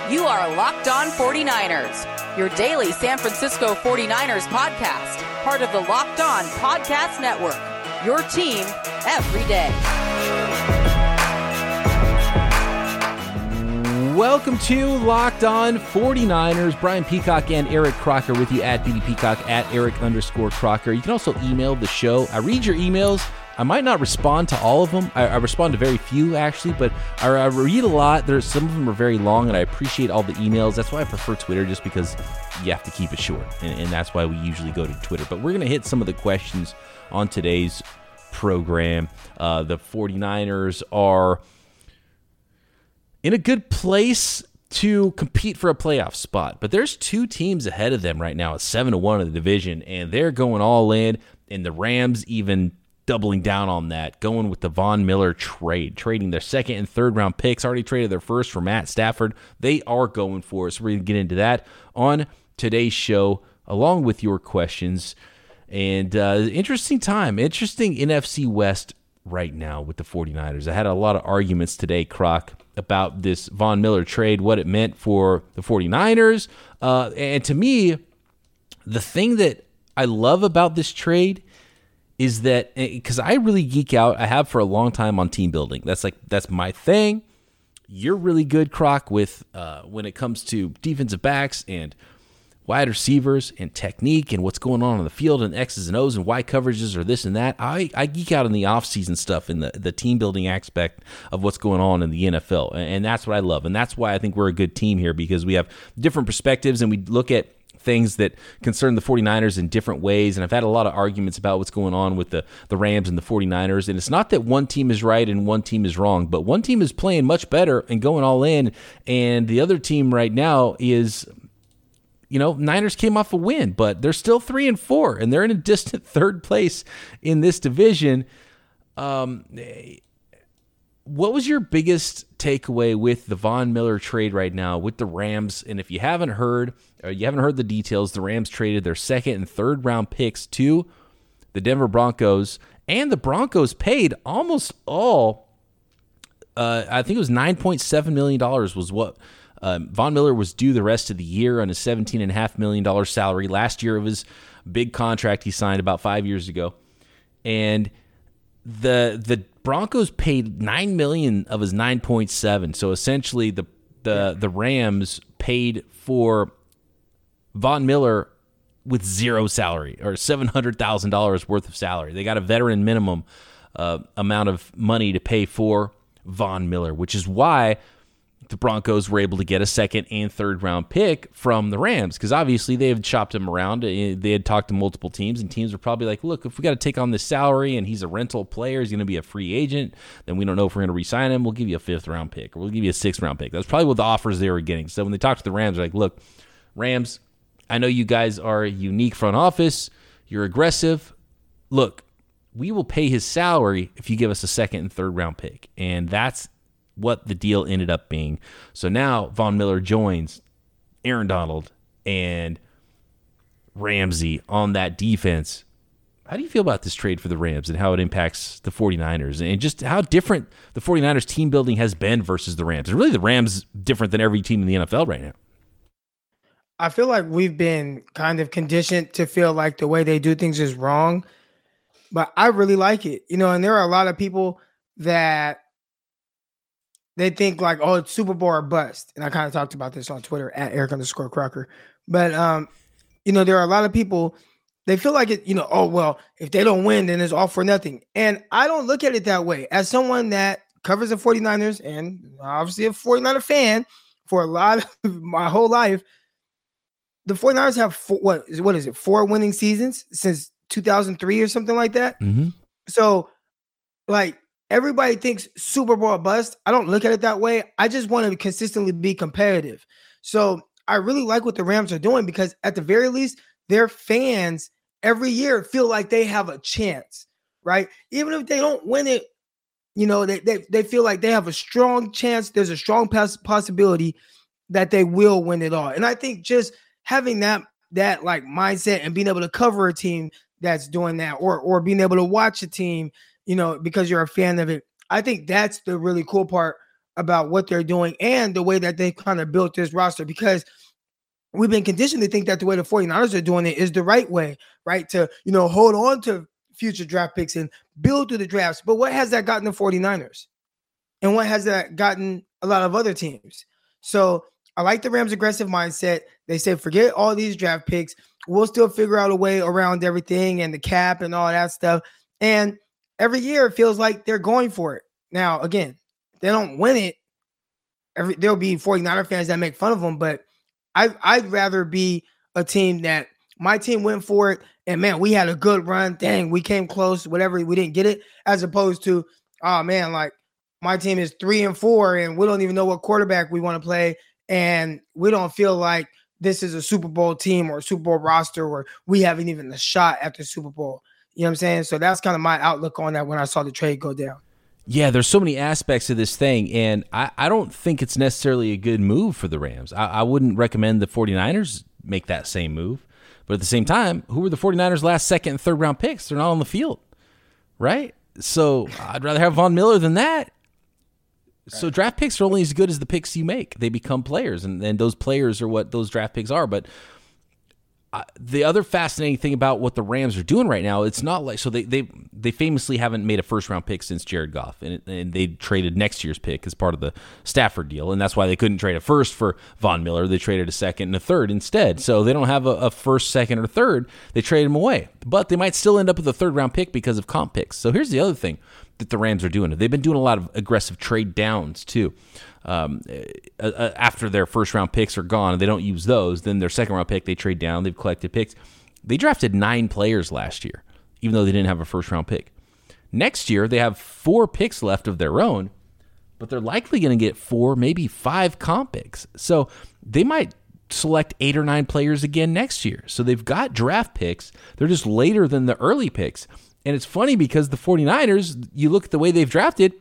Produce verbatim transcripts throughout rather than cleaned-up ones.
You are Locked On forty-niners, your daily San Francisco forty-niners podcast, part of the Locked On Podcast Network, your team every day. Welcome to Locked On forty-niners. Brian Peacock and Eric Crocker with you at B D Peacock, at Eric underscore Crocker. You can also email the show. I read your emails. I might not respond to all of them. I, I respond to very few, actually, but I, I read a lot. There's some of them are very long, and I appreciate all the emails. That's why I prefer Twitter, just because you have to keep it short, and, and that's why we usually go to Twitter. But we're going to hit some of the questions on today's program. Uh, the forty-niners are in a good place to compete for a playoff spot, but there's two teams ahead of them right now at seven to one in the division, and they're going all in, and the Rams even doubling down on that, going with the Von Miller trade, trading their second and third round picks, already traded their first for Matt Stafford. They are going for it, so we're going to get into that on today's show, along with your questions. And uh, interesting time, interesting N F C West right now with the forty-niners. I had a lot of arguments today, Croc, about this Von Miller trade, what it meant for the forty-niners. Uh, and to me, the thing that I love about this trade is that, because I really geek out, I have for a long time on team building. That's like, that's my thing. You're really good, Croc, with uh, when it comes to defensive backs and wide receivers and technique and what's going on on the field and X's and O's and Y coverages or this and that. I, I geek out in the offseason stuff and the, the team building aspect of what's going on in the N F L. And that's what I love. And that's why I think we're a good team here, because we have different perspectives and we look at things that concern the forty-niners in different ways. And I've had a lot of arguments about what's going on with the, the Rams and the forty-niners. And it's not that one team is right and one team is wrong, but one team is playing much better and going all in. And the other team right now is, you know, Niners came off a win, but they're still three and four, and they're in a distant third place in this division. Um, what was your biggest takeaway with the Von Miller trade right now with the Rams? And if you haven't heard, or you haven't heard the details, the Rams traded their second and third round picks to the Denver Broncos, and the Broncos paid almost all. Uh, I think it was nine point seven million dollars was what Um, Von Miller was due the rest of the year on a seventeen point five million dollars salary. Last year of his big contract he signed about five years ago. And the the Broncos paid nine million dollars of his nine point seven. So essentially the the, the Rams paid for Von Miller with zero salary, or seven hundred thousand dollars worth of salary. They got a veteran minimum uh, amount of money to pay for Von Miller, which is why the Broncos were able to get a second and third round pick from the Rams, because obviously they had shopped him around. They had talked to multiple teams, and teams were probably like, look, if we got to take on this salary and he's a rental player, he's going to be a free agent, then we don't know if we're going to re-sign him. We'll give you a fifth round pick, or we'll give you a sixth round pick. That's probably what the offers they were getting. So when they talked to the Rams, they're like, look, Rams, I know you guys are a unique front office. You're aggressive. Look, we will pay his salary if you give us a second and third round pick. And that's what the deal ended up being. So now Von Miller joins Aaron Donald and Ramsey on that defense. How do you feel about this trade for the Rams and how it impacts the forty-niners, and just how different the forty-niners team building has been versus the Rams? And really, the Rams different than every team in the N F L right now. I feel like we've been kind of conditioned to feel like the way they do things is wrong, but I really like it. You know, and there are a lot of people that they think like, oh, it's Super Bowl or bust. And I kind of talked about this on Twitter at Eric underscore Crocker. But, um, you know, there are a lot of people, they feel like it, you know, oh, well, if they don't win, then it's all for nothing. And I don't look at it that way. As someone that covers the forty-niners and obviously a forty-niner fan for a lot of my whole life, the forty-niners have four, what is what is it? Four winning seasons since two thousand three or something like that. Mm-hmm. So, like, everybody thinks Super Bowl or bust. I don't look at it that way. I just want to consistently be competitive. So I really like what the Rams are doing, because at the very least, their fans every year feel like they have a chance, right? Even if they don't win it, you know, they they, they feel like they have a strong chance. There's a strong poss- possibility that they will win it all. And I think just having that that like mindset and being able to cover a team that's doing that, or or being able to watch a team, you know, because you're a fan of it, I think that's the really cool part about what they're doing and the way that they kind of built this roster, because we've been conditioned to think that the way the 49ers are doing it is the right way, right? To, you know, hold on to future draft picks and build through the drafts. But what has that gotten the 49ers? And what has that gotten a lot of other teams? So I like the Rams' aggressive mindset. They said, forget all these draft picks. We'll still figure out a way around everything and the cap and all that stuff. And every year it feels like they're going for it. Now, again, if they don't win it, every, there'll be 49er fans that make fun of them. But I, I'd rather be a team that my team went for it and, man, we had a good run. Dang, we came close, whatever, we didn't get it, as opposed to, oh, man, like my team is three and four and we don't even know what quarterback we want to play. And we don't feel like this is a Super Bowl team or a Super Bowl roster or we haven't even a shot at the Super Bowl. You know what I'm saying? So that's kind of my outlook on that when I saw the trade go down. Yeah, there's so many aspects of this thing, and I, I don't think it's necessarily a good move for the Rams. I, I wouldn't recommend the 49ers make that same move. But at the same time, who were the 49ers' last second and third round picks? They're not on the field, right? So I'd rather have Von Miller than that. So draft picks are only as good as the picks you make. They become players, and, and those players are what those draft picks are. But uh, the other fascinating thing about what the Rams are doing right now, it's not like – so they they they famously haven't made a first-round pick since Jared Goff, and, and they traded next year's pick as part of the Stafford deal, and that's why they couldn't trade a first for Von Miller. They traded a second and a third instead. So they don't have a, a first, second, or third. They traded them away. But they might still end up with a third-round pick because of comp picks. So here's the other thing that the Rams are doing. They've been doing a lot of aggressive trade downs too. Um, uh, after their first round picks are gone and they don't use those, then their second round pick, they trade down. They've collected picks. They drafted nine players last year, even though they didn't have a first round pick. Next year, they have four picks left of their own, but they're likely going to get four, maybe five comp picks. So they might select eight or nine players again next year. So they've got draft picks. They're just later than the early picks. And it's funny because the 49ers, you look at the way they've drafted,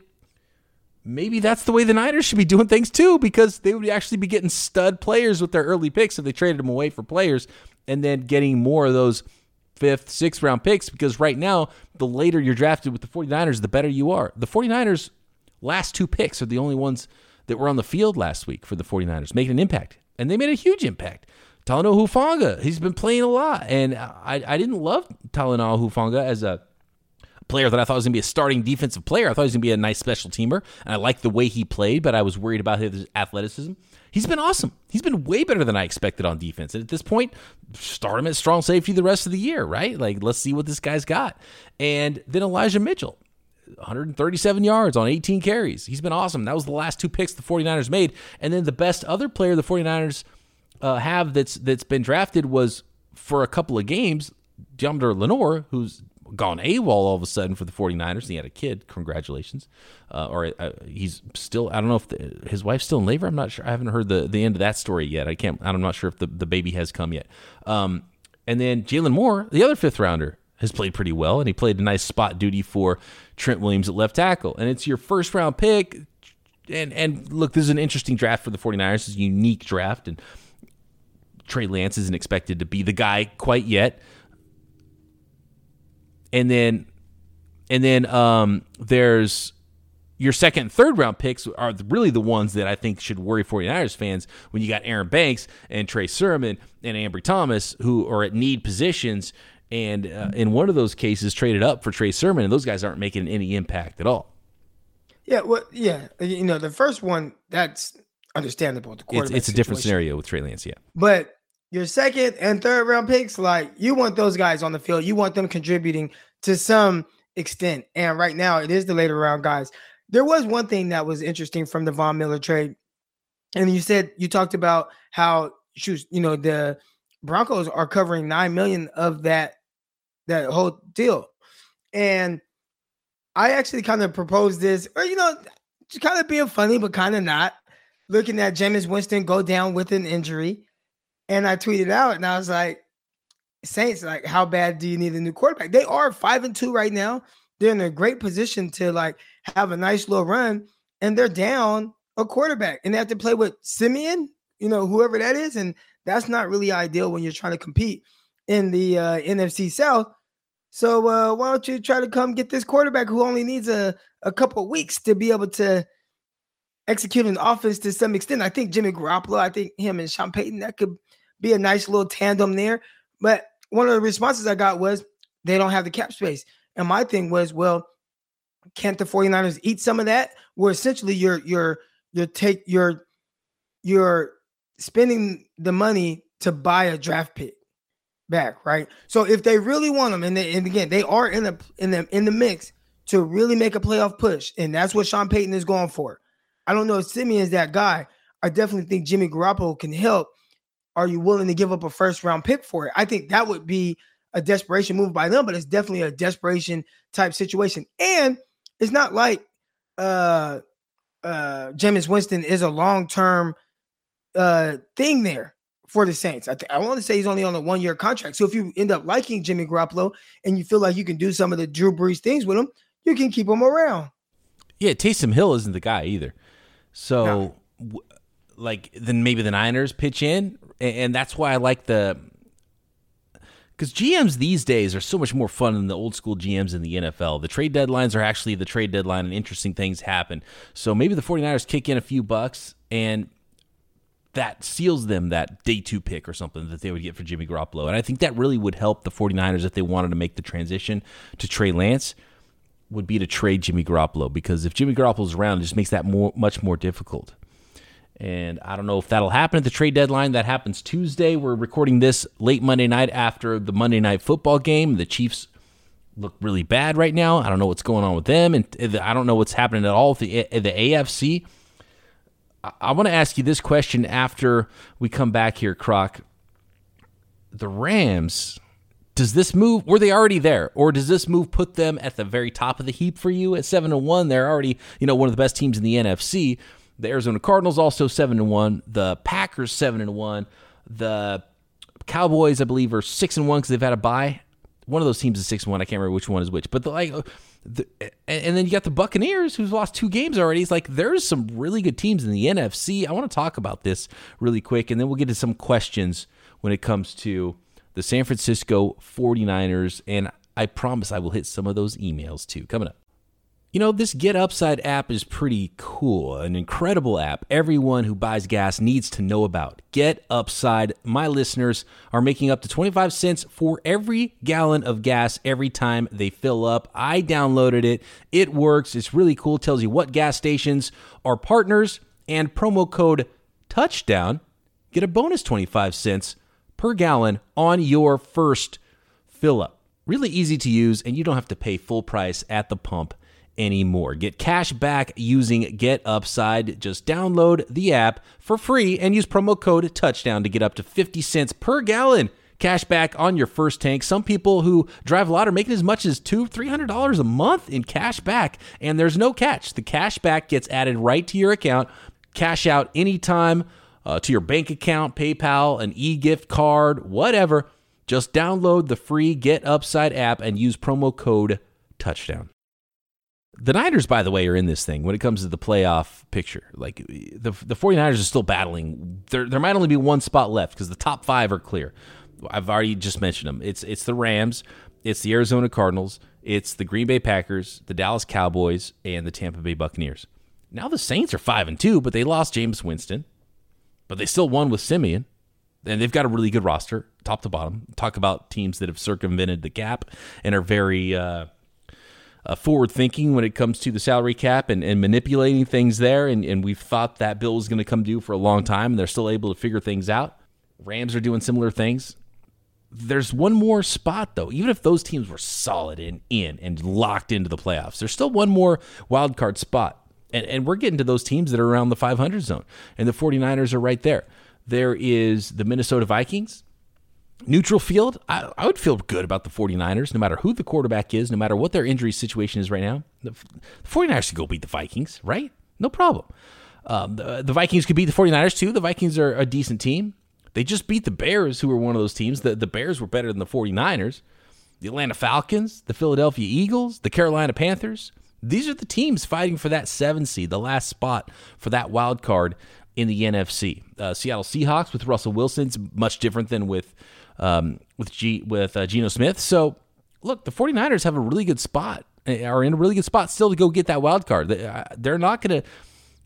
maybe that's the way the Niners should be doing things too, because they would actually be getting stud players with their early picks if they traded them away for players and then getting more of those fifth, sixth round picks, because right now, the later you're drafted with the 49ers, the better you are. The 49ers' last two picks are the only ones that were on the field last week for the 49ers, making an impact. And they made a huge impact. Talanoa Hufanga, he's been playing a lot. And I, I didn't love Talanoa Hufanga as a player that I thought was going to be a starting defensive player. I thought he was going to be a nice special teamer, and I liked the way he played, but I was worried about his athleticism. He's been awesome. He's been way better than I expected on defense. And at this point, start him at strong safety the rest of the year, right? Like, let's see what this guy's got. And then Elijah Mitchell, one hundred thirty-seven yards on eighteen carries. He's been awesome. That was the last two picks the 49ers made. And then the best other player the 49ers uh, have that's that's been drafted was, for a couple of games, Deommodore Lenoir, who's gone AWOL all of a sudden for the 49ers. He had a kid. Congratulations. Uh, or uh, he's still, I don't know if the, his wife's still in labor. I'm not sure. I haven't heard the, the end of that story yet. I can't, I'm not sure if the, the baby has come yet. Um, and then Jalen Moore, the other fifth rounder, has played pretty well, and he played a nice spot duty for Trent Williams at left tackle. And it's your first round pick. And, and look, this is an interesting draft for the 49ers. It's a unique draft, and Trey Lance isn't expected to be the guy quite yet. And then, and then um, there's your second and third round picks are really the ones that I think should worry 49ers fans when you got Aaron Banks and Trey Sermon and Ambry Thomas, who are at need positions, and uh, in one of those cases traded up for Trey Sermon, and those guys aren't making any impact at all. Yeah, well, yeah, you know, the first one, that's understandable. The it's, it's a different scenario with Trey Lance, yeah. But your second and third round picks, like, you want those guys on the field. You want them contributing to some extent. And right now, it is the later round guys. There was one thing that was interesting from the Von Miller trade. And you said, you talked about how, you know, the Broncos are covering nine million dollars of that, that whole deal. And I actually kind of proposed this, or, you know, just kind of being funny, but kind of not, looking at Jameis Winston go down with an injury. And I tweeted out, and I was like, Saints, like, how bad do you need a new quarterback? They are five and two right now. They're in a great position to, like, have a nice little run, and they're down a quarterback, and they have to play with Simeon, you know, whoever that is. And that's not really ideal when you're trying to compete in the uh, N F C South. So uh, why don't you try to come get this quarterback who only needs a, a couple of weeks to be able to executing the offense to some extent. I think Jimmy Garoppolo, I think him and Sean Payton, that could be a nice little tandem there. But one of the responses I got was they don't have the cap space. And my thing was, well, can't the 49ers eat some of that? Where essentially you're you're you're take you're you're spending the money to buy a draft pick back, right? So if they really want them, and, they, and again, they are in the in the in the mix to really make a playoff push, and that's what Sean Payton is going for. I don't know if Simeon is that guy. I definitely think Jimmy Garoppolo can help. Are you willing to give up a first round pick for it? I think that would be a desperation move by them, but it's definitely a desperation type situation. And it's not like uh, uh, Jameis Winston is a long-term uh, thing there for the Saints. I, th- I want to say he's only on a one-year contract. So if you end up liking Jimmy Garoppolo and you feel like you can do some of the Drew Brees things with him, you can keep him around. Yeah, Taysom Hill isn't the guy either. So, no. w- like, then maybe the Niners pitch in, and, and that's why I like the – because G Ms these days are so much more fun than the old school G Ms in the N F L. The trade deadlines are actually the trade deadline, and interesting things happen. So maybe the 49ers kick in a few bucks, and that seals them that day two pick or something that they would get for Jimmy Garoppolo. And I think that really would help the 49ers if they wanted to make the transition to Trey Lance, would be to trade Jimmy Garoppolo. Because if Jimmy Garoppolo's around, it just makes that more much more difficult. And I don't know if that'll happen at the trade deadline. That happens Tuesday. We're recording this late Monday night after the Monday Night Football game. The Chiefs look really bad right now. I don't know what's going on with them, and I don't know what's happening at all with the, the A F C. I want to ask you this question after we come back here, Croc. The Rams, does this move, were they already there, or does this move put them at the very top of the heap for you at seven and one? They're already, you know, one of the best teams in the N F C. The Arizona Cardinals also seven and one. The Packers seven and one. The Cowboys, I believe, are six and one because they've had a bye. One of those teams is six and one. I can't remember which one is which. But the like, the, and then you got the Buccaneers, who's lost two games already. It's like there's some really good teams in the N F C. I want to talk about this really quick, and then we'll get to some questions when it comes to the San Francisco 49ers. And I promise I will hit some of those emails too. Coming up. You know, this Get Upside app is pretty cool, an incredible app everyone who buys gas needs to know about. Get Upside, my listeners are making up to twenty-five cents for every gallon of gas every time they fill up. I downloaded it. It works. It's really cool. It tells you what gas stations are partners, and promo code TOUCHDOWN. Get a bonus twenty-five cents per gallon on your first fill up. Really easy to use, and you don't have to pay full price at the pump anymore. Get cash back using Get Upside. Just download the app for free and use promo code TOUCHDOWN to get up to fifty cents per gallon cash back on your first tank. Some people who drive a lot are making as much as two hundred, three hundred dollars a month in cash back, and there's no catch. The cash back gets added right to your account. Cash out anytime uh, to your bank account, PayPal, an e-gift card, whatever. Just download the free Get Upside app and use promo code TOUCHDOWN. The Niners, by the way, are in this thing when it comes to the playoff picture. Like the the 49ers are still battling. There there might only be one spot left because the top five are clear. I've already just mentioned them. It's it's the Rams, it's the Arizona Cardinals, it's the Green Bay Packers, the Dallas Cowboys, and the Tampa Bay Buccaneers. Now the Saints are five and two, but they lost Jameis Winston, but they still won with Simeon, and they've got a really good roster, top to bottom. Talk about teams that have circumvented the cap and are very uh, Uh, forward-thinking when it comes to the salary cap and, and manipulating things there, and, and we've thought that bill was going to come due for a long time, and they're still able to figure things out. Rams are doing similar things. There's one more spot, though. Even if those teams were solid and in and locked into the playoffs, there's still one more wild card spot, and, and we're getting to those teams that are around the five hundred zone, and the 49ers are right there. There is the Minnesota Vikings. Neutral field, I, I would feel good about the 49ers, no matter who the quarterback is, no matter what their injury situation is right now. The, the 49ers could go beat the Vikings, right? No problem. Um, the, the Vikings could beat the 49ers, too. The Vikings are a decent team. They just beat the Bears, who were one of those teams. The, the Bears were better than the 49ers. The Atlanta Falcons, the Philadelphia Eagles, the Carolina Panthers. These are the teams fighting for that seven seed, the last spot for that wild card in the N F C. Uh, Seattle Seahawks with Russell Wilson's much different than with Um, with G with uh, Geno Smith. So, look, the 49ers have a really good spot, are in a really good spot still to go get that wild card. They, uh, they're not going to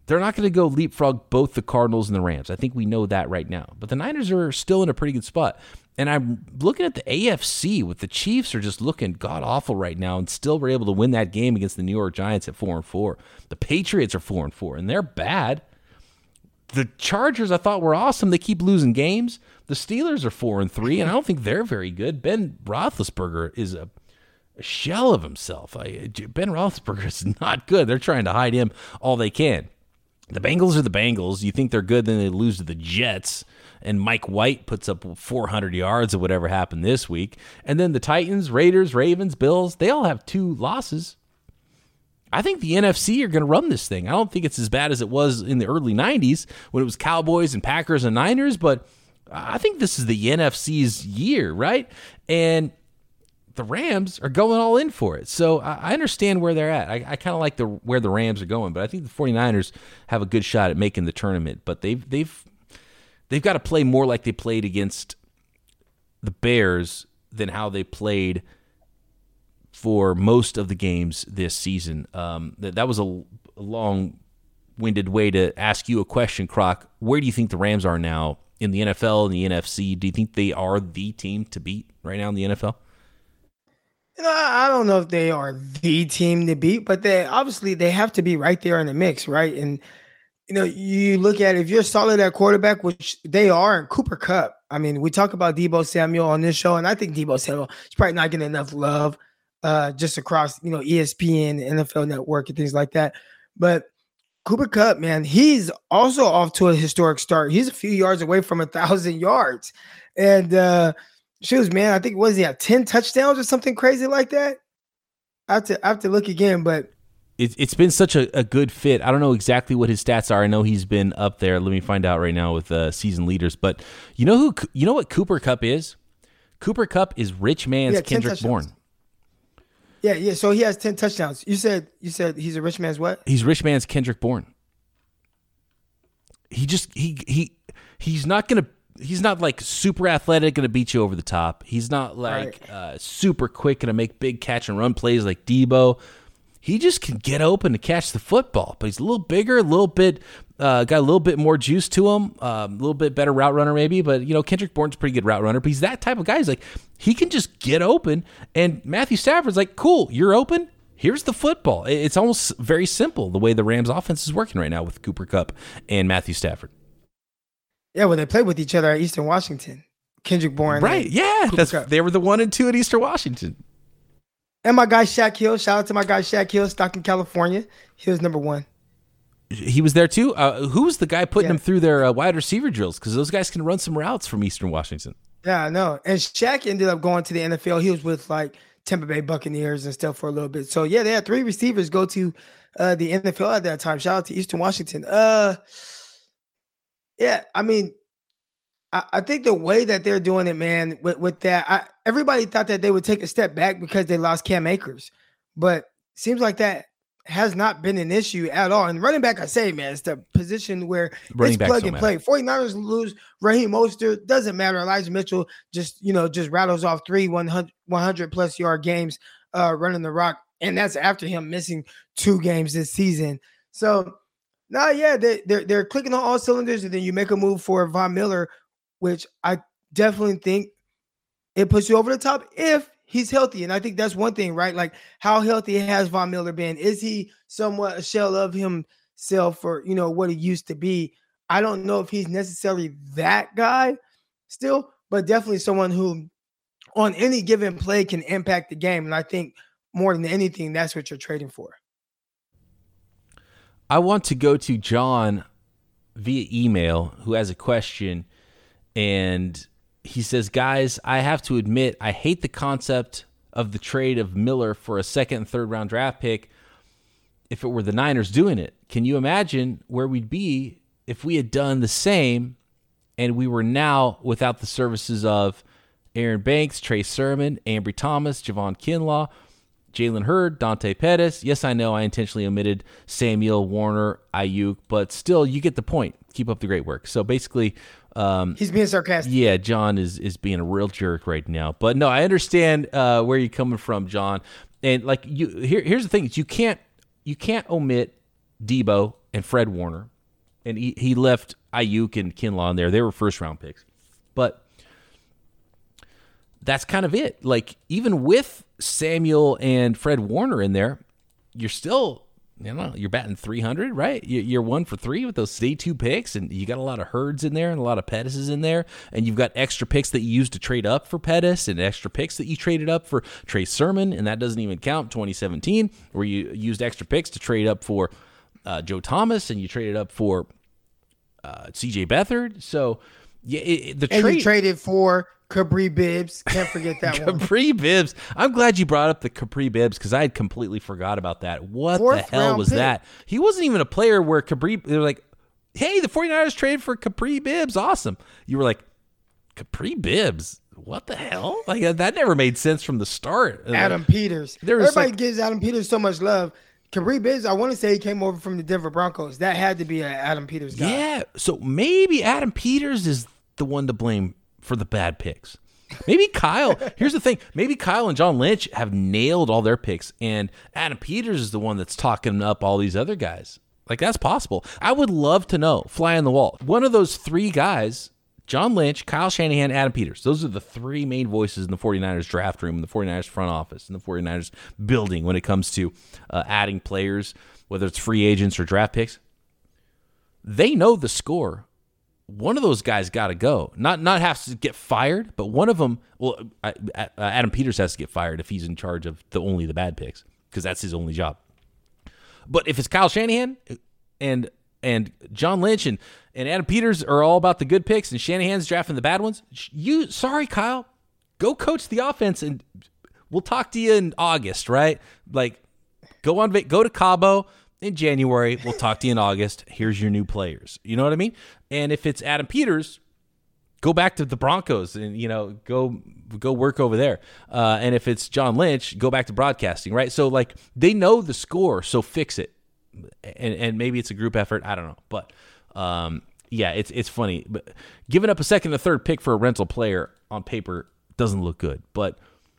they're not going to go leapfrog both the Cardinals and the Rams. I think we know that right now. But the Niners are still in a pretty good spot. And I'm looking at the A F C with the Chiefs are just looking god-awful right now and still were able to win that game against the New York Giants at four and four. The Patriots are four and four, and they're bad. The Chargers I thought were awesome. They keep losing games. The Steelers are four and three, and I don't think they're very good. Ben Roethlisberger is a a shell of himself. I, Ben Roethlisberger is not good. They're trying to hide him all they can. The Bengals are the Bengals. You think they're good, then they lose to the Jets, and Mike White puts up four hundred yards or whatever happened this week. And then the Titans, Raiders, Ravens, Bills, they all have two losses. I think the N F C are going to run this thing. I don't think it's as bad as it was in the early nineties when it was Cowboys and Packers and Niners, but I think this is the N F C's year, right? And the Rams are going all in for it. So I understand where they're at. I, I kind of like the where the Rams are going, but I think the 49ers have a good shot at making the tournament. But they've they've they've got to play more like they played against the Bears than how they played for most of the games this season. Um, that, that was a, a long-winded way to ask you a question, Croc. Where do you think the Rams are now in the N F L and the N F C? Do you think they are the team to beat right now in the N F L? You know, I don't know if they are the team to beat, but they obviously they have to be right there in the mix, right? And you know, you look at it, if you're solid at quarterback, which they are, and Cooper Kupp. I mean, we talk about Deebo Samuel on this show, and I think Deebo Samuel is probably not getting enough love uh, just across, you know, E S P N, N F L Network, and things like that. But Cooper Kupp, man, he's also off to a historic start. He's a few yards away from a thousand yards, and uh, shoes, man, I think what does he have, ten touchdowns or something crazy like that? I have to I have to look again, but it, it's been such a, a good fit. I don't know exactly what his stats are. I know he's been up there. Let me find out right now with uh, season leaders. But you know who? You know what Cooper Kupp is? Cooper Kupp is rich man's yeah, Kendrick Bourne. Yeah, yeah. So he has ten touchdowns. You said you said he's a rich man's what? He's rich man's Kendrick Bourne. He just he he he's not gonna. He's not like super athletic, going to beat you over the top. He's not like right. uh, super quick, going to make big catch and run plays like Deebo. He just can get open to catch the football, but he's a little bigger, a little bit, uh, got a little bit more juice to him, um, a little bit better route runner maybe. But you know, Kendrick Bourne's a pretty good route runner, but he's that type of guy. He's like he can just get open, and Matthew Stafford's like, cool, you're open. Here's the football. It's almost very simple the way the Rams offense is working right now with Cooper Kupp and Matthew Stafford. Yeah, when they played with each other at Eastern Washington, Kendrick Bourne. Right, yeah, that's Kupp. They were the one and two at Eastern Washington. And my guy Shaq Hill, shout out to my guy Shaq Hill, Stockton, California. He was number one. He was there too? Uh, who was the guy putting yeah. them through their uh, wide receiver drills? Because those guys can run some routes from Eastern Washington. Yeah, I know. And Shaq ended up going to the N F L. He was with like Tampa Bay Buccaneers and stuff for a little bit. So yeah, they had three receivers go to uh, the N F L at that time. Shout out to Eastern Washington. Uh Yeah, I mean, I, I think the way that they're doing it, man, with, with that, I, everybody thought that they would take a step back because they lost Cam Akers. But seems like that has not been an issue at all. And running back, I say, man, it's the position where running it's plug and play. 49ers lose Raheem Mostert. Doesn't matter. Elijah Mitchell just, you know, just rattles off three one hundred plus yard games uh, running the rock. And that's after him missing two games this season. So, Nah, yeah, they, they're they're clicking on all cylinders, and then you make a move for Von Miller, which I definitely think it puts you over the top if he's healthy. And I think that's one thing, right? Like, how healthy has Von Miller been? Is he somewhat a shell of himself, or you know what he used to be? I don't know if he's necessarily that guy still, but definitely someone who, on any given play, can impact the game. And I think more than anything, that's what you're trading for. I want to go to John via email, who has a question, and he says, guys, I have to admit, I hate the concept of the trade of Miller for a second and third round draft pick if it were the Niners doing it. Can you imagine where we'd be if we had done the same and we were now without the services of Aaron Banks, Trey Sermon, Ambry Thomas, Javon Kinlaw, Jalen Hurd, Dante Pettis. Yes, I know I intentionally omitted Samuel, Warner, Ayuk, but still, you get the point. Keep up the great work. So basically, um, he's being sarcastic. Yeah, John is is being a real jerk right now. But no, I understand uh, where you're coming from, John. And like you, here, here's the thing: is you can't you can't omit Deebo and Fred Warner, and he, he left Ayuk and Kinlaw in there. They were first-round picks. But that's kind of it. Like, even with Samuel and Fred Warner in there, you're still, you know, you're batting three hundred, right? You're one for three with those day two picks, and you got a lot of Hurds in there and a lot of Pettis in there, and you've got extra picks that you used to trade up for Pettis and extra picks that you traded up for Trey Sermon, and that doesn't even count twenty seventeen, where you used extra picks to trade up for uh, Joe Thomas, and you traded up for uh, C J Beathard. So, yeah, it, the and trade... you traded for Capri Bibbs. Can't forget that one. Capri Bibbs. I'm glad you brought up the Capri Bibbs because I had completely forgot about that. What Fourth the hell round was pick. that? He wasn't even a player where Capri, they were like, hey, the 49ers traded for Capri Bibbs. Awesome. You were like, Capri Bibbs? What the hell? Like, that never made sense from the start. Adam like, Peters. there was Everybody like, gives Adam Peters so much love. Capri Bibbs, I want to say he came over from the Denver Broncos. That had to be an Adam Peters guy. Yeah. So maybe Adam Peters is the one to blame for the bad picks. Maybe Kyle, here's the thing, maybe Kyle and John Lynch have nailed all their picks, and Adam Peters is the one that's talking up all these other guys. Like, that's possible. I would love to know, fly on the wall. One of those three guys, John Lynch, Kyle Shanahan, Adam Peters, those are the three main voices in the 49ers draft room, in the 49ers front office, in the 49ers building when it comes to uh, adding players, whether it's free agents or draft picks. They know the score. One of those guys got to go. Not not have to get fired, but one of them, well, uh, Adam Peters has to get fired if he's in charge of the only the bad picks, because that's his only job. But if it's Kyle Shanahan and and John Lynch and, and Adam Peters are all about the good picks and Shanahan's drafting the bad ones, you sorry, Kyle, go coach the offense and we'll talk to you in August, right? Like, go on, go to Cabo in January. We'll talk to you in August. Here's your new players. You know what I mean? And if it's Adam Peters, go back to the Broncos and, you know, go go work over there. Uh, and if it's John Lynch, go back to broadcasting, right? So, like, they know the score, so fix it. And and maybe it's a group effort. I don't know. But, um, yeah, it's it's funny. But giving up a second or third pick for a rental player on paper doesn't look good. But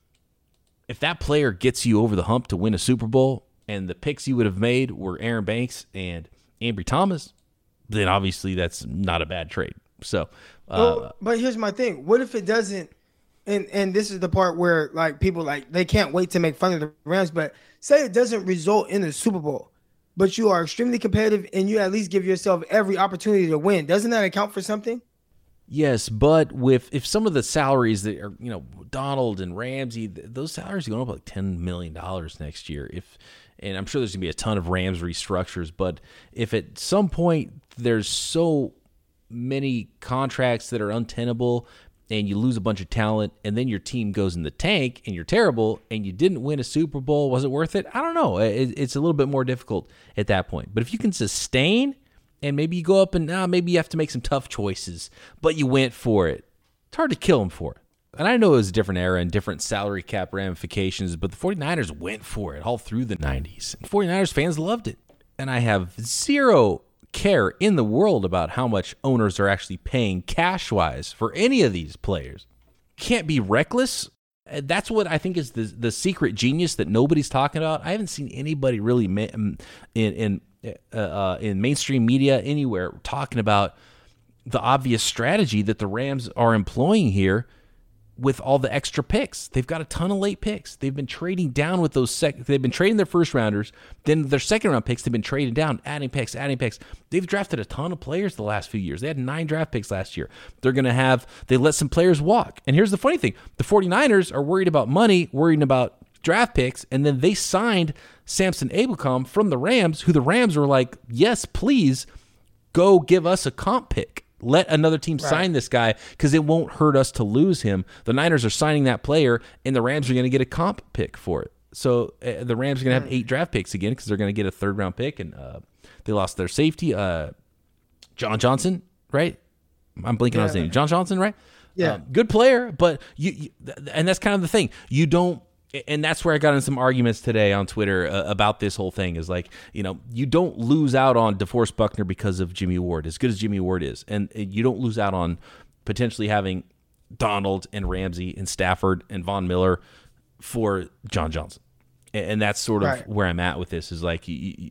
if that player gets you over the hump to win a Super Bowl, and the picks you would have made were Aaron Banks and Ambry Thomas, then obviously that's not a bad trade. So, uh, well, but here's my thing. What if it doesn't, and, and this is the part where, like, people, like, they can't wait to make fun of the Rams, but say it doesn't result in the Super Bowl, but you are extremely competitive and you at least give yourself every opportunity to win. Doesn't that account for something? yes, but with if some of the salaries that are, you know, Donald and Ramsey, those salaries are going up like ten million dollars next year. If And I'm sure there's going to be a ton of Rams restructures, but if at some point there's so many contracts that are untenable and you lose a bunch of talent and then your team goes in the tank and you're terrible and you didn't win a Super Bowl, was it worth it? I don't know. It's a little bit more difficult at that point. But if you can sustain and maybe you go up and ah, maybe you have to make some tough choices, but you went for it, it's hard to kill them for it. And I know it was a different era and different salary cap ramifications, but the 49ers went for it all through the nineties. 49ers fans loved it. And I have zero care in the world about how much owners are actually paying cash-wise for any of these players. Can't be reckless. That's what I think is the the secret genius that nobody's talking about. I haven't seen anybody really in in uh, uh, in mainstream media anywhere talking about the obvious strategy that the Rams are employing here with all the extra picks. They've got a ton of late picks. They've been trading down with those sec- they've been trading their first rounders, then their second round picks they've been trading down, adding picks, adding picks. They've drafted a ton of players the last few years. They had nine draft picks last year. They're going to have they let some players walk. And here's the funny thing. The 49ers are worried about money, worried about draft picks, and then they signed Samson Ebukam from the Rams, who the Rams were like, "Yes, please go give us a comp pick. Let another team right. sign this guy because it won't hurt us to lose him." The Niners are signing that player, and the Rams are going to get a comp pick for it. So uh, the Rams are going to have eight draft picks again because they're going to get a third-round pick, and uh, they lost their safety, uh, John Johnson, right? I'm blinking yeah. on his name. John Johnson, right? Yeah. Uh, good player, but you, you – and that's kind of the thing. You don't – and that's where I got in some arguments today on Twitter uh, about this whole thing is like, you know, you don't lose out on DeForest Buckner because of Jimmy Ward, as good as Jimmy Ward is. And you don't lose out on potentially having Donald and Ramsey and Stafford and Von Miller for John Johnson. And that's sort of right. where I'm at with this is like, you,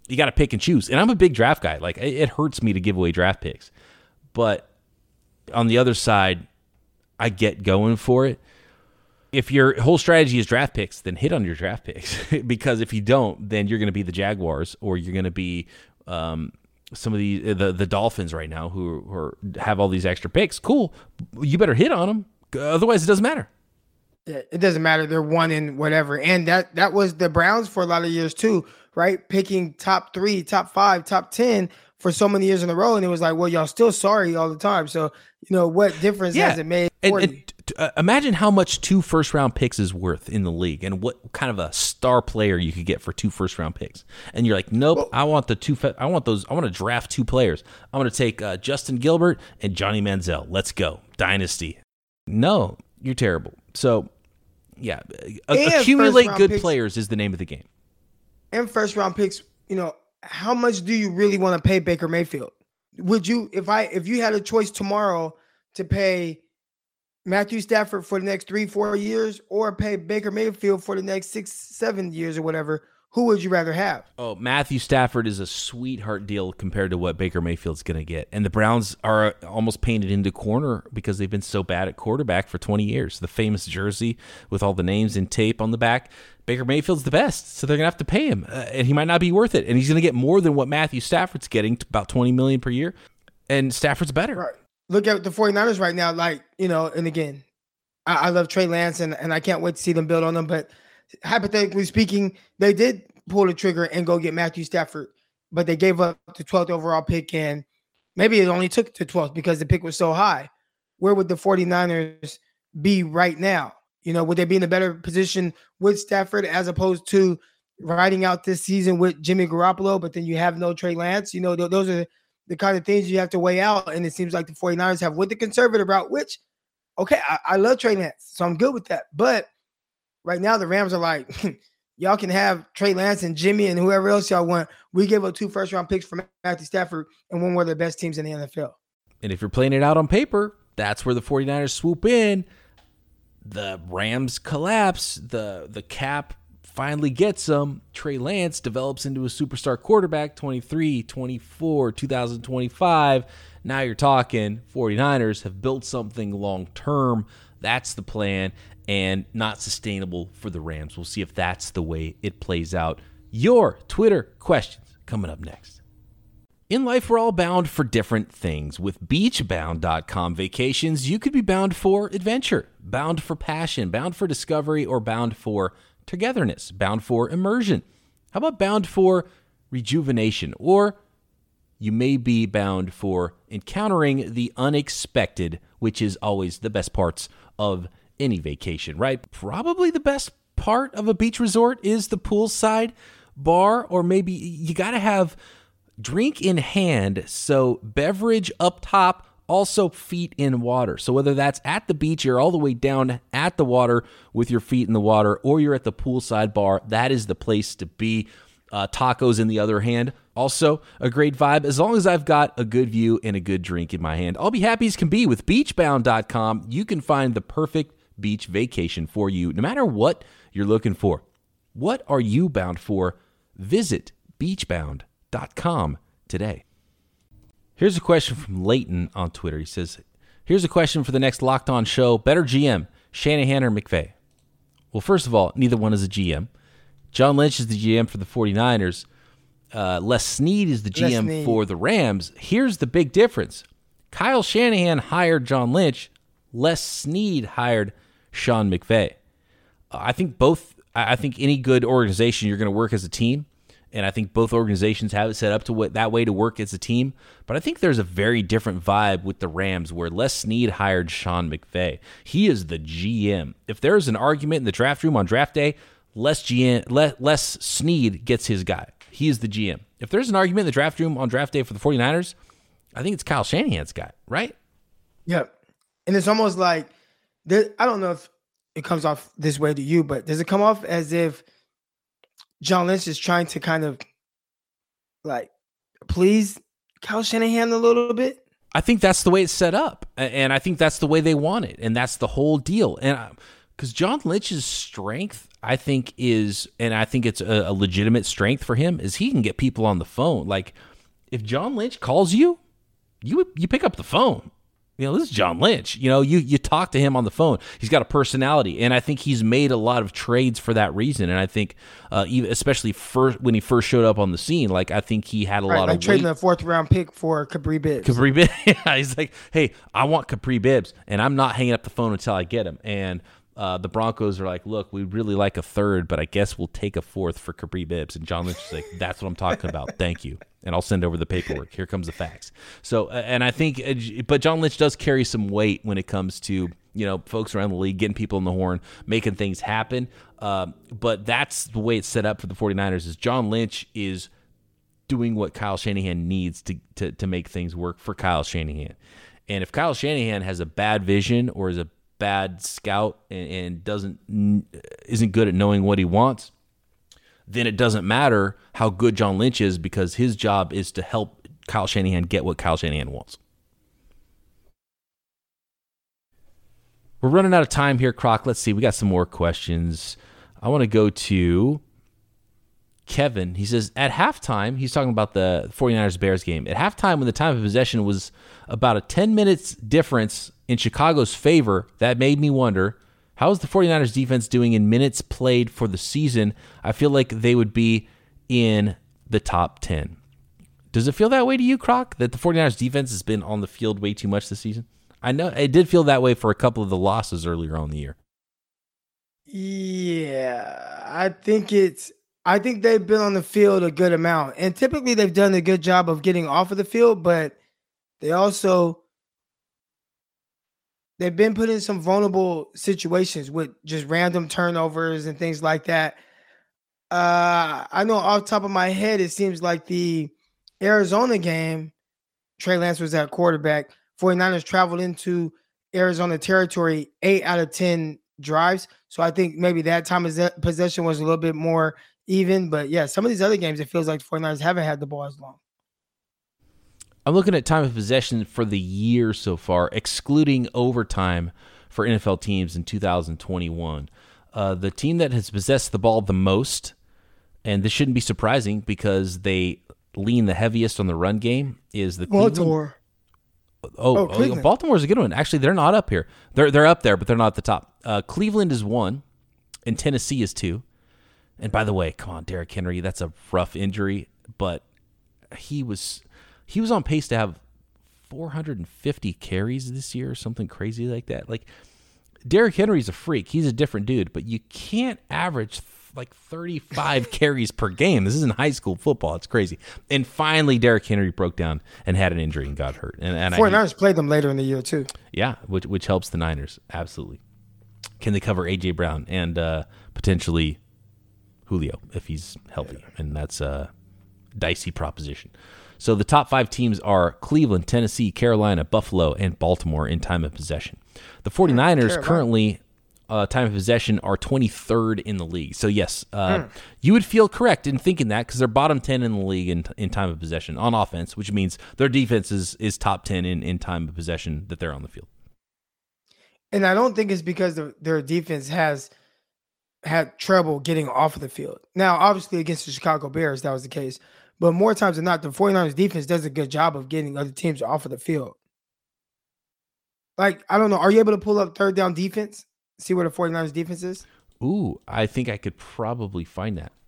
you got to pick and choose. And I'm a big draft guy. Like, it, it hurts me to give away draft picks. But on the other side, I get going for it. If your whole strategy is draft picks, then hit on your draft picks. Because if you don't, then you're going to be the Jaguars, or you're going to be um, some of the, the the Dolphins right now who, who are, have all these extra picks. Cool. You better hit on them. Otherwise, it doesn't matter. It doesn't matter. They're one in whatever. And that that was the Browns for a lot of years too, right? Picking top three, top five, top ten for so many years in a row. And it was like, well, y'all still sorry all the time. So, you know, what difference yeah. has it made? And, and uh, imagine how much two first round picks is worth in the league, and what kind of a star player you could get for two first round picks. And you're like, nope, well, I want the two, I want those, I want to draft two players. I want to take uh, Justin Gilbert and Johnny Manziel. Let's go. Dynasty. No, you're terrible. So, yeah, a- accumulate good picks, players is the name of the game. And first round picks, you know, how much do you really want to pay Baker Mayfield? Would you, if I, if you had a choice tomorrow to pay Matthew Stafford for the next three, four years, or pay Baker Mayfield for the next six, seven years or whatever, who would you rather have? Oh, Matthew Stafford is a sweetheart deal compared to what Baker Mayfield's going to get. And the Browns are almost painted into corner because they've been so bad at quarterback for twenty years. The famous jersey with all the names and tape on the back. Baker Mayfield's the best, so they're going to have to pay him. Uh, and he might not be worth it. And he's going to get more than what Matthew Stafford's getting, about twenty million dollars per year. And Stafford's better. Right. Look at the 49ers right now, like, you know, and again, I, I love Trey Lance, and, and I can't wait to see them build on them. But hypothetically speaking, they did pull the trigger and go get Matthew Stafford, but they gave up the twelfth overall pick, and maybe it only took the twelfth because the pick was so high. Where would the 49ers be right now? You know, would they be in a better position with Stafford as opposed to riding out this season with Jimmy Garoppolo, but then you have no Trey Lance? You know, th- those are the kind of things you have to weigh out, and it seems like the 49ers have with the conservative route, which, okay, I, I love Trey Lance, so I'm good with that. But right now the Rams are like, y'all can have Trey Lance and Jimmy and whoever else y'all want. We gave up two first-round picks for Matthew Stafford, and one of the best teams in the N F L. And if you're playing it out on paper, that's where the 49ers swoop in. The Rams collapse. The, the cap finally gets them. Trey Lance develops into a superstar quarterback, twenty-three, twenty-four, two thousand twenty-five. Now you're talking 49ers have built something long-term. That's the plan, and not sustainable for the Rams. We'll see if that's the way it plays out. Your Twitter questions coming up next. In life, we're all bound for different things. With beach bound dot com vacations, you could be bound for adventure, bound for passion, bound for discovery, or bound for togetherness, bound for immersion. How about bound for rejuvenation? Or you may be bound for encountering the unexpected, which is always the best parts of any vacation, right? Probably the best part of a beach resort is the poolside bar, or maybe you got to have drink in hand, so beverage up top, also feet in water. So whether that's at the beach, you're all the way down at the water with your feet in the water, or you're at the poolside bar, that is the place to be. Uh, tacos in the other hand, also a great vibe. As long as I've got a good view and a good drink in my hand, I'll be happy as can be. With beach bound dot com, you can find the perfect beach vacation for you, no matter what you're looking for. What are you bound for? Visit beach bound dot com today. Here's a question from Leighton on Twitter. He says, here's a question for the next Locked On show. Better G M, Shanahan or McVay? Well, first of all, neither one is a G M. John Lynch is the G M for the 49ers. Uh, Les Snead is the G M Les for the Rams. Here's the big difference. Kyle Shanahan hired John Lynch. Les Snead hired Sean McVay. Uh, I think both. I think any good organization, you're going to work as a team. And I think both organizations have it set up to what, that way to work as a team. But I think there's a very different vibe with the Rams where Les Snead hired Sean McVay. He is the G M. If there's an argument in the draft room on draft day, Les, G M, Les, Les Snead gets his guy. He is the G M. If there's an argument in the draft room on draft day for the 49ers, I think it's Kyle Shanahan's guy, right? Yep. And it's almost like, there, I don't know if it comes off this way to you, but does it come off as if John Lynch is trying to kind of like please Kyle Shanahan a little bit? I think that's the way it's set up. And I think that's the way they want it. And that's the whole deal. And Because John Lynch's strength, I think, is, and I think it's a, a legitimate strength for him, is he can get people on the phone. Like, if John Lynch calls you, you you pick up the phone. You know, this is John Lynch. You know, you you talk to him on the phone. He's got a personality, and I think he's made a lot of trades for that reason. And I think, uh, even especially first when he first showed up on the scene, like I think he had a right, lot like of trading weight. a fourth round pick for Capri Bibbs. Capri Bibbs. Yeah, he's like, hey, I want Capri Bibbs, and I'm not hanging up the phone until I get him. And uh, the Broncos are like, look, we really like a third, but I guess we'll take a fourth for Capri Bibbs. And John Lynch is like, that's what I'm talking about. Thank you. And I'll send over the paperwork. Here comes the facts. So, and I think, but John Lynch does carry some weight when it comes to, you know, folks around the league, getting people in the horn, making things happen. Um, but that's the way it's set up for the 49ers is John Lynch is doing what Kyle Shanahan needs to, to, to make things work for Kyle Shanahan. And if Kyle Shanahan has a bad vision or is a bad scout and, and doesn't, isn't good at knowing what he wants, then it doesn't matter how good John Lynch is because his job is to help Kyle Shanahan get what Kyle Shanahan wants. We're running out of time here, Croc. Let's see. We got some more questions. I want to go to Kevin. He says, at halftime, he's talking about the 49ers-Bears game. At halftime, when the time of possession was about a ten minutes difference in Chicago's favor, that made me wonder, how is the 49ers defense doing in minutes played for the season? I feel like they would be in the top ten. Does it feel that way to you, Croc, that the 49ers defense has been on the field way too much this season? I know it did feel that way for a couple of the losses earlier on in the year. Yeah, I think it's I think they've been on the field a good amount. And typically they've done a good job of getting off of the field, but they also they've been put in some vulnerable situations with just random turnovers and things like that. Uh, I know off the top of my head, it seems like the Arizona game, Trey Lance was at quarterback. 49ers traveled into Arizona territory eight out of ten drives. So I think maybe that time of possession was a little bit more even. But yeah, some of these other games, it feels like the 49ers haven't had the ball as long. I'm looking at time of possession for the year so far, excluding overtime for N F L teams in two thousand twenty-one. Uh, the team that has possessed the ball the most, and this shouldn't be surprising because they lean the heaviest on the run game, is the Baltimore. Oh, oh, oh Baltimore's a good one. Actually, they're not up here. They're they're up there, but they're not at the top. Uh, Cleveland is one, and Tennessee is two. And by the way, come on, Derrick Henry, that's a rough injury, but he was he was on pace to have four hundred fifty carries this year or something crazy like that. Like, Derrick Henry's a freak. He's a different dude, but you can't average like thirty-five carries per game. This isn't high school football. It's crazy. And finally, Derrick Henry broke down and had an injury and got hurt. And, and 49ers I, played them later in the year, too. Yeah, which which helps the Niners. Absolutely. Can they cover A J. Brown and uh, potentially Julio if he's healthy? Yeah. And that's a dicey proposition. So the top five teams are Cleveland, Tennessee, Carolina, Buffalo, and Baltimore in time of possession. The 49ers Carolina. currently, uh, time of possession, are twenty-third in the league. So, yes, uh, mm. you would feel correct in thinking that because they're bottom ten in the league in, in time of possession on offense, which means their defense is, is top ten in, in time of possession that they're on the field. And I don't think it's because the, their defense has had trouble getting off of the field. Now, obviously, against the Chicago Bears, that was the case. But more times than not, the 49ers defense does a good job of getting other teams off of the field. Like, I don't know. Are you able to pull up third down defense? See where the 49ers defense is? Ooh, I think I could probably find that.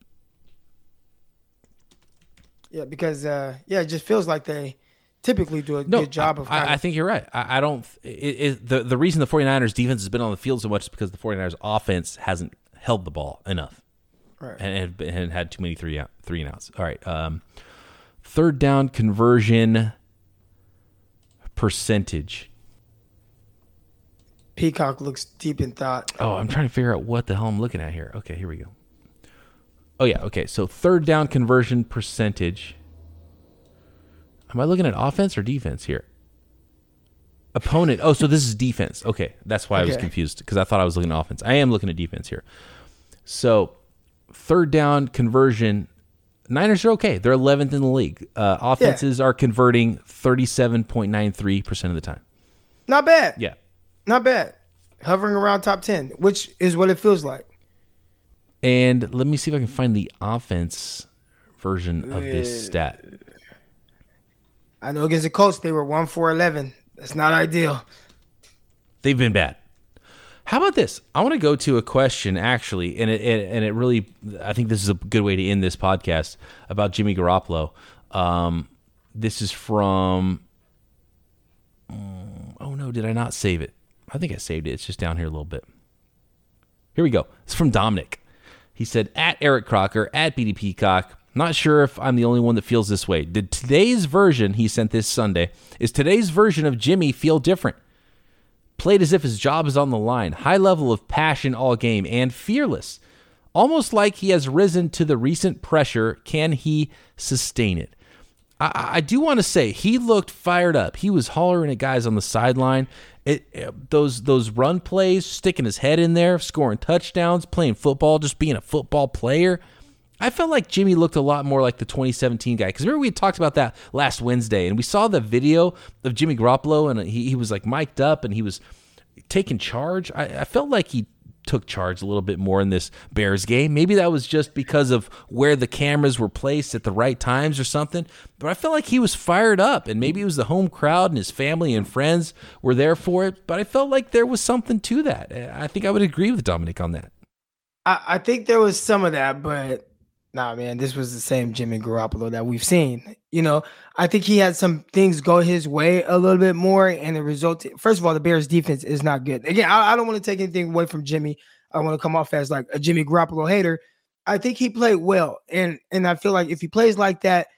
Yeah, because, uh, yeah, it just feels like they typically do a no, good job of I, kind I of, think you're right. I, I don't it, it, the, the reason the 49ers defense has been on the field so much is because the 49ers offense hasn't held the ball enough. Right. And, and, and had too many three out, three and outs. All right. Um, third down conversion percentage. Peacock looks deep in thought. Oh, I'm trying to figure out what the hell I'm looking at here. Okay, here we go. Oh, yeah. Okay. So third down conversion percentage. Am I looking at offense or defense here? Opponent. Oh, so this is defense. Okay. That's why okay. I was confused because I thought I was looking at offense. I am looking at defense here. So third down conversion, Niners are okay. They're eleventh in the league. Uh, offenses yeah. are converting thirty-seven point nine three percent of the time. Not bad. Yeah. Not bad. hovering around top ten, which is what it feels like. And let me see if I can find the offense version of this stat. I know against the Colts, they were one for eleven. That's not ideal. They've been bad. How about this? I want to go to a question, actually, and it, it and it really, I think this is a good way to end this podcast about Jimmy Garoppolo. Um, this is from, oh no, did I not save it? I think I saved it. It's just down here a little bit. Here we go. It's from Dominic. He said, at Eric Crocker, at B D Peacock, not sure if I'm the only one that feels this way. Did today's version, he sent this Sunday, is today's version of Jimmy feel different? Played as if his job is on the line. High level of passion all game and fearless. Almost like he has risen to the recent pressure. Can he sustain it? I, I do want to say he looked fired up. He was hollering at guys on the sideline. It, it, those those run plays, sticking his head in there, scoring touchdowns, playing football, just being a football player. I felt like Jimmy looked a lot more like the twenty seventeen guy. Because remember we had talked about that last Wednesday, and we saw the video of Jimmy Garoppolo, and he, he was like mic'd up, and he was taking charge. I, I felt like he took charge a little bit more in this Bears game. Maybe that was just because of where the cameras were placed at the right times or something. But I felt like he was fired up, and maybe it was the home crowd and his family and friends were there for it. But I felt like there was something to that. I think I would agree with Dominic on that. I, I think there was some of that, but nah, man, this was the same Jimmy Garoppolo that we've seen. You know, I think he had some things go his way a little bit more, and it resulted. First of all, the Bears' defense is not good. Again, I, I don't want to take anything away from Jimmy. I want to come off as like a Jimmy Garoppolo hater. I think he played well, and and I feel like if he plays like that,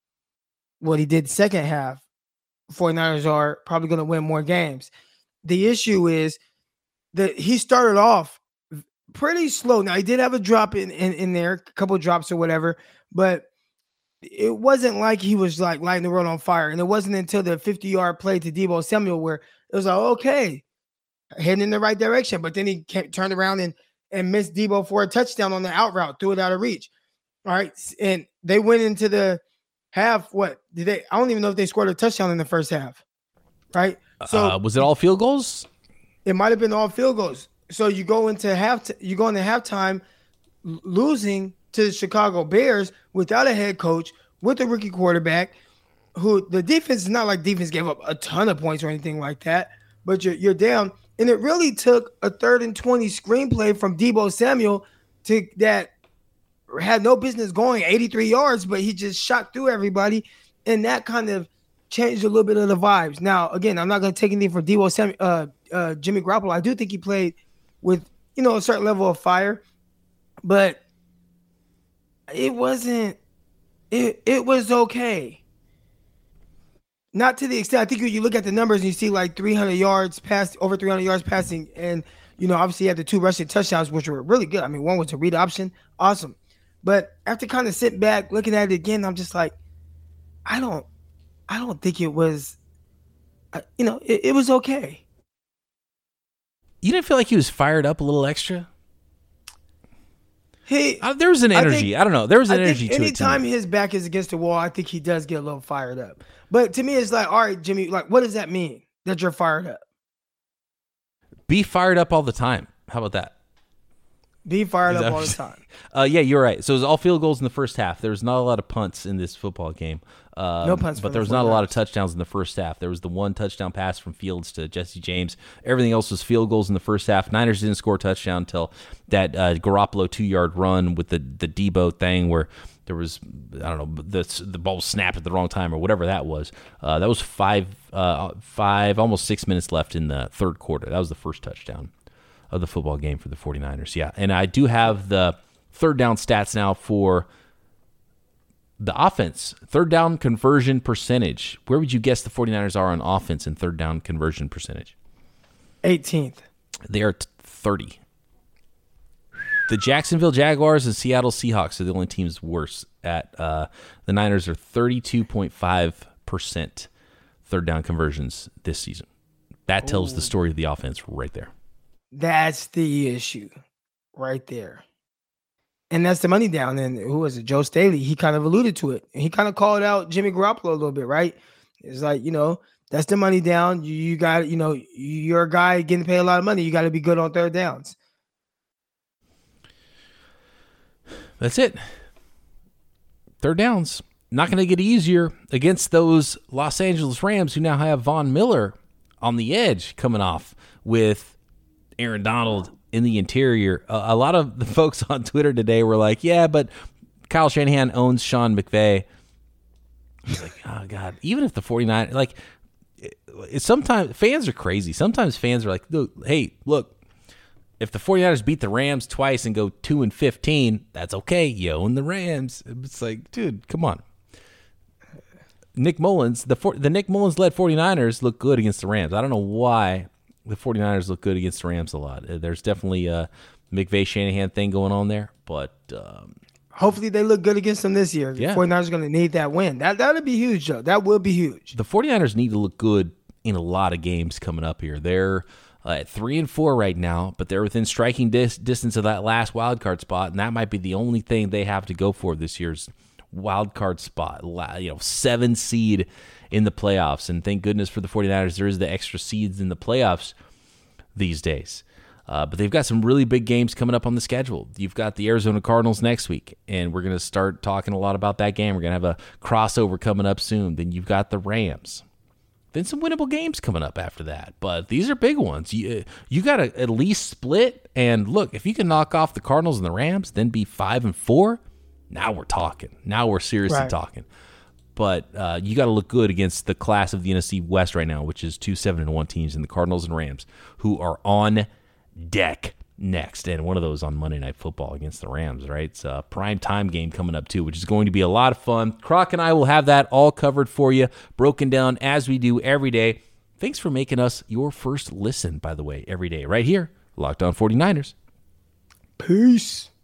what he did second half, 49ers are probably going to win more games. The issue is that he started off pretty slow. Now, he did have a drop in, in, in there, a couple of drops or whatever, but it wasn't like he was like lighting the world on fire. And it wasn't until the fifty-yard play to Deebo Samuel where it was like, okay, heading in the right direction. But then he kept, turned around and, and missed Deebo for a touchdown on the out route, threw it out of reach. All right. And they went into the half. What did they? I don't even know if they scored a touchdown in the first half. Right. So uh, was it all field goals? It might have been all field goals. So you go into half, t- you go into halftime losing to the Chicago Bears without a head coach, with a rookie quarterback, who the defense is not like defense gave up a ton of points or anything like that, but you're you're down. And it really took a third and twenty screenplay from Deebo Samuel to that had no business going eighty-three yards, but he just shot through everybody, and that kind of changed a little bit of the vibes. Now, again, I'm not going to take anything from Deebo Samuel, uh, uh, Jimmy Garoppolo. I do think he played with, you know, a certain level of fire, but it wasn't, it, it was okay. Not to the extent, I think when you look at the numbers and you see like three hundred yards passed, over three hundred yards passing, and, you know, obviously you had the two rushing touchdowns, which were really good. I mean, one was a read option. Awesome. But after kind of sitting back, looking at it again, I'm just like, I don't, I don't think it was, you know, it, it was okay. You didn't feel like he was fired up a little extra? Hey, uh, there was an energy. I, think, I don't know. There was an I energy to it. Anytime his back is against the wall, I think he does get a little fired up. But to me, it's like, all right, Jimmy, like, what does that mean that you're fired up? Be fired up all the time. How about that? Be fired up all the time. Uh, yeah, you're right. So it was all field goals in the first half. There was not a lot of punts in this football game. Um, no punts, but there was not a lot of touchdowns in the first half. There was the one touchdown pass from Fields to Jesse James. Everything else was field goals in the first half. Niners didn't score a touchdown until that uh, Garoppolo two-yard run with the the Deebo thing where there was, I don't know, the the ball snapped at the wrong time or whatever that was. Uh, that was five, uh, five, almost six minutes left in the third quarter. That was the first touchdown of the football game for the 49ers. Yeah, and I do have the third down stats now for the offense. Third down conversion percentage. Where would you guess the 49ers are on offense in third down conversion percentage? eighteenth. They are thirty. The Jacksonville Jaguars and Seattle Seahawks are the only teams worse at. Uh, the Niners are thirty-two point five percent third down conversions this season. That tells Ooh. the story of the offense right there. That's the issue right there. And that's the money down. And who was it? Joe Staley. He kind of alluded to it. He kind of called out Jimmy Garoppolo a little bit, right? It's like, you know, That's the money down. You, you got, you know, you're a guy getting paid a lot of money. You got to be good on third downs. That's it. Third downs. Not going to get easier against those Los Angeles Rams who now have Von Miller on the edge coming off with Aaron Donald in the interior. Uh, a lot of the folks on Twitter today were like, yeah, but Kyle Shanahan owns Sean McVay. I was like, oh, God. Even if the 49ers, like, it, it, sometimes fans are crazy. Sometimes fans are like, hey, look, if the 49ers beat the Rams twice and go two and fifteen, that's okay. You own the Rams. It's like, dude, come on. Nick Mullins, the the Nick Mullins-led 49ers look good against the Rams. I don't know why the 49ers look good against the Rams a lot. There's definitely a McVay-Shanahan thing going on there, but um, hopefully they look good against them this year. Yeah. The 49ers are going to need that win. That that would be huge, though. That will be huge. The 49ers need to look good in a lot of games coming up here. They're uh, at three and four right now, but they're within striking dis- distance of that last wild card spot, and that might be the only thing they have to go for this year's wild card spot. You know, seven seed in the playoffs, and thank goodness for the 49ers there is the extra seeds in the playoffs these days. Uh, but they've got some really big games coming up on the schedule. You've got the Arizona Cardinals next week, and we're going to start talking a lot about that game. We're going to have a crossover coming up soon. Then you've got the Rams. Then some winnable games coming up after that. But these are big ones. You, you got to at least split. And look, if you can knock off the Cardinals and the Rams, then be five and four, now we're talking. Now we're seriously right. talking. But uh, you got to look good against the class of the N F C West right now, which is two seven and one teams in the Cardinals and Rams, who are on deck next. And one of those on Monday Night Football against the Rams, right? It's a prime time game coming up too, which is going to be a lot of fun. Croc and I will have that all covered for you, broken down as we do every day. Thanks for making us your first listen, by the way, every day, right here, Locked On 49ers. Peace.